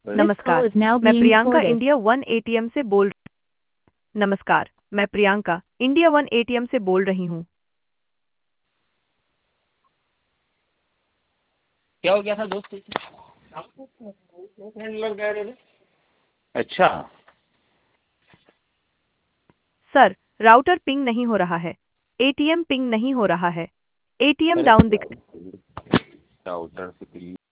नमस्कार, मैं Priyanka India one ATM से बोल नमस्कार, मैं प्रियंका इंडिया वन एटीएम से बोल रही हूँ। क्या हो गया था दोस्त? लग गए रे। अच्छा, सर, राउटर पिंग नहीं हो रहा है। एटीएम पिंग नहीं हो रहा है। एटीएम डाउन दिख राउटर से